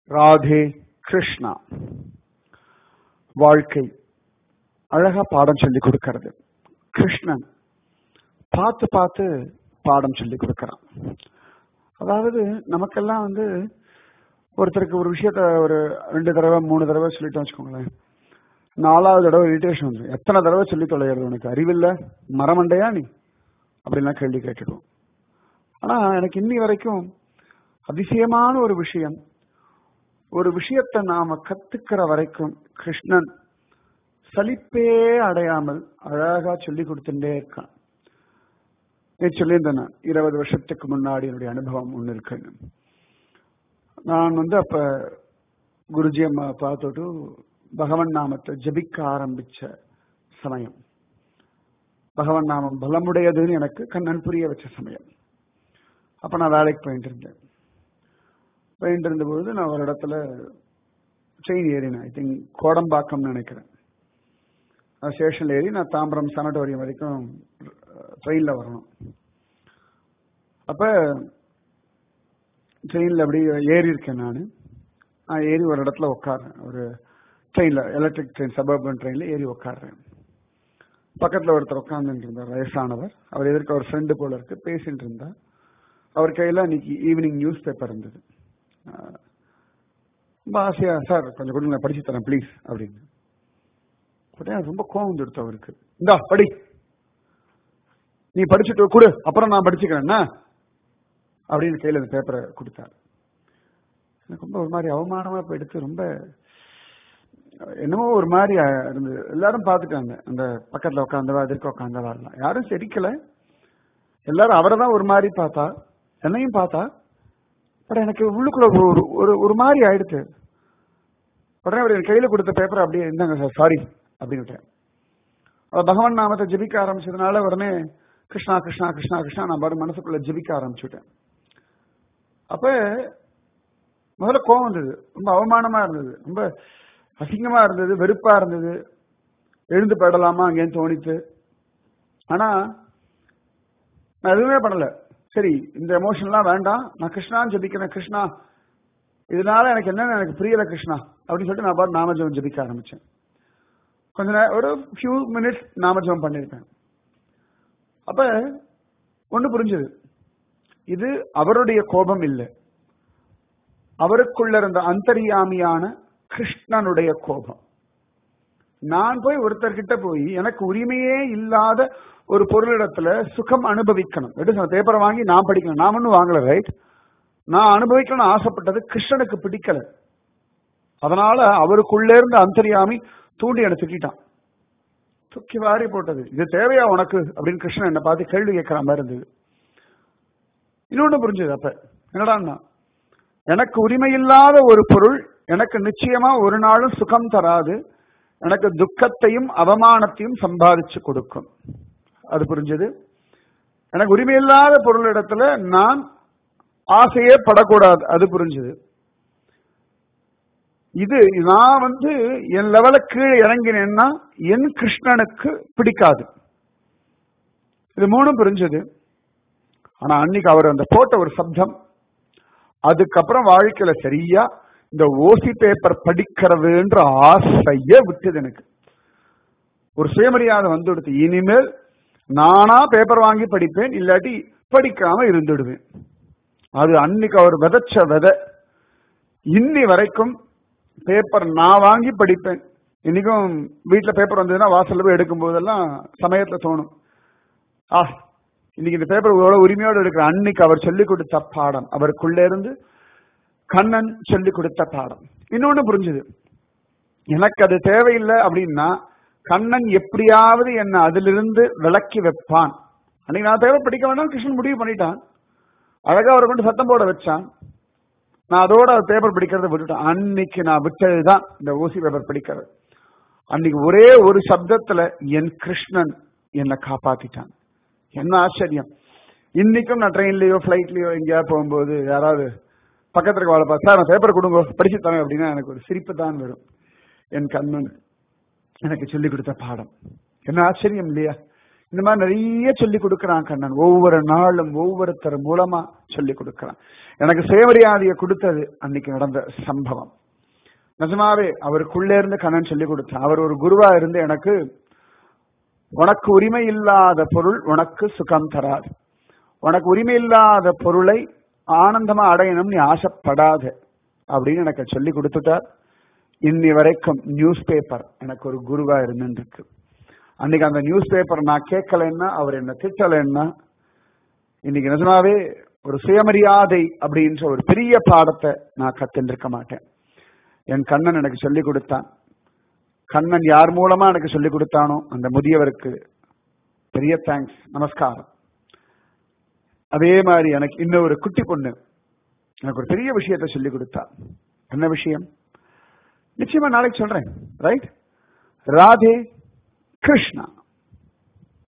ராதே கிருஷ்ணா. வாழ்க்கை அழகா பாடம் சொல்லி கொடுக்கிறது. கிருஷ்ணன் பார்த்து பார்த்து பாடம் சொல்லி கொடுக்கிறான். அதாவது நமக்கெல்லாம் ஒருத்தருக்கு ஒரு விஷயத்த ஒரு 2 தடவை 3 தடவை சொல்லிட்டு வச்சுக்கோங்களேன், 4வது தடவை இரிட்டேஷன் வந்து எத்தனை தடவை சொல்லி தொலைகிறது, உனக்கு அறிவில்லை, மரமண்டையா நீ அப்படின்லாம் கேள்வி கேட்டுடும். ஆனா எனக்கு இன்னி வரைக்கும் அதிசயமான ஒரு விஷயம், ஒரு விஷயத்தை நாம கத்துக்கிற வரைக்கும் கிருஷ்ணன் சலிப்பே அடையாமல் அழகா சொல்லி கொடுத்துட்டே இருக்கான். சொல்லியிருந்தேன் 20 வருஷத்துக்கு முன்னாடி என்னுடைய அனுபவம் ஒண்ணு இருக்குன்னு. நான் அப்ப குருஜி அம்மா பார்த்துட்டு பகவன் நாமத்தை ஜபிக்க ஆரம்பிச்ச சமயம், பகவன் நாமம் பலமுடையதுன்னு எனக்கு கண்ணன் புரிய வச்ச சமயம். அப்ப நான் வேலைக்கு போயிட்டு இருந்தபோது நான் ஒரு இடத்துல ட்ரெயின் ஏறினேன். ஐ திங்க் கோடம்பாக்கம்னு நினைக்கிறேன். ஸ்டேஷன்ல ஏறி நான் தாம்பரம் சனட்டோரியம் வரைக்கும் ட்ரெயின்ல வரணும். அப்ப ட்ரெயின்ல அப்படி ஏறி இருக்கேன். நான் ஏறி ஒரு இடத்துல உட்காடுறேன். ஒரு ட்ரெயின்ல, எலக்ட்ரிக் ட்ரெயின், சபர்பன் ட்ரெயின்ல ஏறி உட்காடுறேன். பக்கத்துல ஒருத்தர் உட்கார்ந்துட்டு இருந்தார், வயசானவர். அவர் எதிர்க்க ஒரு ஃப்ரெண்டு போல இருக்கு, பேசிட்டு இருந்தார். அவர் கையில அன்னைக்கு ஈவினிங் நியூஸ் பேப்பர் இருந்தது. ரொம்ப ஆசையா, சார் கொஞ்சம் கொடுங்க படிச்சு தரேன் ப்ளீஸ் அப்படின்னு. ரொம்ப கோவம் எடுத்து அவருக்கு, இந்தா படி, நீ படிச்சுட்டு கொடு, அப்புறம் நான் படிச்சுக்கிறேன் அப்படின்னு கையில அந்த பேப்பரை கொடுத்தாரு. எனக்கு ரொம்ப ஒரு மாதிரி அவமானமா போயிடுத்து. ரொம்ப என்னமோ ஒரு மாதிரி இருந்தது. எல்லாரும் பார்த்துட்டாங்க, அந்த பக்கத்துல உட்காந்தவா எதிர்க்க உட்காந்தவா எல்லாம் யாரும் சிரிக்கல. எல்லாரும் அவரை தான் ஒரு மாதிரி பார்த்தா, என்னையும் பார்த்தா. பட் எனக்கு உள்ளுக்குள்ள ஒரு மாதிரி ஆயிடுச்சு. உடனே அவர் கையில கொடுத்த பேப்பர் அப்படியே, இருந்தாங்க சார் சாரி அப்படின்னு. பகவான் நாமத்தை ஜபிக்க ஆரம்பிச்சதுனால உடனே கிருஷ்ணா கிருஷ்ணா கிருஷ்ணா கிருஷ்ணா நான் பாரு மனசுக்குள்ள ஜபிக்க ஆரம்பிச்சுட்டேன். அப்ப முதல்ல கோவம் வந்தது, ரொம்ப அவமானமா இருந்தது, ரொம்ப அசிங்கமா இருந்தது, வெறுப்பா இருந்தது, எழுந்து போயிடலாமா அங்கேன்னு தோணித்து. ஆனா நான் எதுவுமே பண்ணல. சரி, இந்த எமோஷன்லாம் வேண்டாம், நான் கிருஷ்ணான்னு ஜபிக்கிறேன், கிருஷ்ணா இதனால எனக்கு என்னன்னு எனக்கு புரியல கிருஷ்ணா அப்படின்னு சொல்லிட்டு நான் பாரு நாமஜபம் ஜபிக்க ஆரம்பிச்சேன். கொஞ்ச நேரம், ஒரு ஃபியூ மினிட்ஸ் நாமஜபம் பண்ணிருப்பேன். அப்ப ஒண்ணு புரிஞ்சது, இது அவருடைய கோபம் இல்லை, அவருக்குள்ள இருந்த அந்தர்யாமியான கிருஷ்ணனுடைய கோபம். நான் போய் ஒருத்தர்கிட்ட போய் எனக்கு உரிமையே இல்லாத ஒரு பொருளிடத்துல சுகம் அனுபவிக்கணும். பேப்பரை வாங்கி நான் படிக்கணும், நான் ஒன்னும் வாங்கல, ரைட்? நான் அனுபவிக்கணும்னு ஆசைப்பட்டது கிருஷ்ணனுக்கு பிடிக்கல. அதனால அவருக்குள்ள இருந்த அந்தர்யாமி தூண்டி என்ன திட்டான், தூக்கி வாரி போட்டது. இது தேவையா உனக்கு அப்படின்னு கிருஷ்ணன் என்னை பார்த்து கேள்வி கேட்கிற மாதிரி இருந்தது. இன்னொன்னு புரிஞ்சது. அப்ப என்னடான்னா, எனக்கு உரிமை இல்லாத ஒரு பொருள் எனக்கு நிச்சயமா ஒரு நாளும் சுகம் தராது, எனக்கு துக்கத்தையும் அவமானத்தையும் சம்பாதிச்சு கொடுக்கும். அது புரிஞ்சது. எனக்கு உரிமை இல்லாத பொருள் இடத்துல நான் ஆசையே படக்கூடாது, அது புரிஞ்சது. இது நான் என் லெவல கீழே இறங்கினேன்னா என் கிருஷ்ணனுக்கு பிடிக்காது. இது 3 புரிஞ்சது. ஆனா அன்னைக்கு அவர் அந்த போட்ட ஒரு சப்தம், அதுக்கப்புறம் வாழ்க்கையில சரியா இந்த ஓசி பேப்பர் படிக்கிறதுன்ற ஆசைய விட்டது. எனக்கு ஒரு சுயமரியாதை வந்துடுது. இனிமேல் நானா பேப்பர் வாங்கி படிப்பேன், இல்லாட்டி படிக்காம இருந்துடுவேன். அது அன்னைக்கு அவர் விதைச்ச விதை. இன்னி வரைக்கும் பேப்பர் நான் வாங்கி படிப்பேன். இன்னைக்கும் வீட்டுல பேப்பர் வந்ததுன்னா வாசல்ல போய் எடுக்கும் போதெல்லாம் சமயத்துல தோணும், இன்னைக்கு இந்த பேப்பர் உரிமையோடு எடுக்கிற. அன்னைக்கு அவர் சொல்லிக் கொடுத்த பாடம், அவருக்குள்ள இருந்து கண்ணன் சொல்லிக் கொடுத்த பாடம். இன்னொன்னு புரிஞ்சுது, எனக்கு அது தேவையில்லை அப்படின்னா கண்ணன் எப்படியாவது என்ன அதிலிருந்து விலக்கி வைப்பான். அன்னைக்கு நான் தேவை படிக்க வேண்டாம், கிருஷ்ணன் முடிவு பண்ணிட்டான். அழகா அவரை கொண்டு சத்தம் போட வச்சான். நான் அதோட பேப்பர் படிக்கிறத விட்டுட்டேன். அன்னைக்கு நான் விட்டதுதான் இந்த ஓசி பேப்பர் படிக்கிறது. அன்னைக்கு ஒரே ஒரு சப்தத்துல என் கிருஷ்ணன் என்னை காப்பாத்திட்டான். என்ன ஆச்சரியம். இன்னைக்கும் நான் ட்ரெயின்லயோ பிளைட்லயோ எங்கேயா போகும்போது யாராவது பக்கத்துல வாழ பார்த்தா, சார் நான் பேப்பர் கொடுங்க படிச்சு தரேன் அப்படின்னா எனக்கு ஒரு சிரிப்பு தான் வரும். என் கண்ணன் எனக்கு சொல்லிக் கொடுத்த பாடம். என்ன ஆச்சரியம் இல்லையா? இந்த மாதிரி நிறைய சொல்லி கொடுக்கிறான் கண்ணன். ஒவ்வொரு நாளும் ஒவ்வொருத்தர் மூலமா சொல்லி கொடுக்கிறான். எனக்கு சுயமரியாதையை கொடுத்தது அன்னைக்கு நடந்த சம்பவம். நிஜமாவே அவருக்குள்ளே இருந்து கண்ணன் சொல்லி கொடுத்தான். அவர் ஒரு குருவா இருந்து எனக்கு, உனக்கு உரிமை இல்லாத பொருள் உனக்கு சுகம் தராது, உனக்கு உரிமை இல்லாத பொருளை ஆனந்தமா அடையணும் நீ ஆசைப்படாத அப்படின்னு எனக்கு சொல்லி கொடுத்துட்டார். இன்னி வரைக்கும் நியூஸ் பேப்பர் எனக்கு ஒரு குருவா இருந்துருக்கு. அன்னைக்கு அந்த நியூஸ் பேப்பர் நான் கேட்கலன்னா, அவர் என்ன திட்டலைன்னா, இன்னைக்கு நிஜமாவே ஒரு சுயமரியாதை அப்படின்ற ஒரு பெரிய பாடத்தை நான் கத்துருக்க மாட்டேன். என் கண்ணன் எனக்கு சொல்லி கொடுத்தான். கண்ணன் யார் மூலமா எனக்கு சொல்லி கொடுத்தானோ அந்த முதியவருக்கு பெரிய தேங்க்ஸ், நமஸ்காரம். அதே மாதிரி எனக்கு இன்னொரு குட்டி பொண்ணு எனக்கு ஒரு பெரிய விஷயத்தை சொல்லி கொடுத்தா. என்ன விஷயம் நிச்சயமா நாளைக்கு சொல்றேன். ரைட்? ராதே கிருஷ்ணா.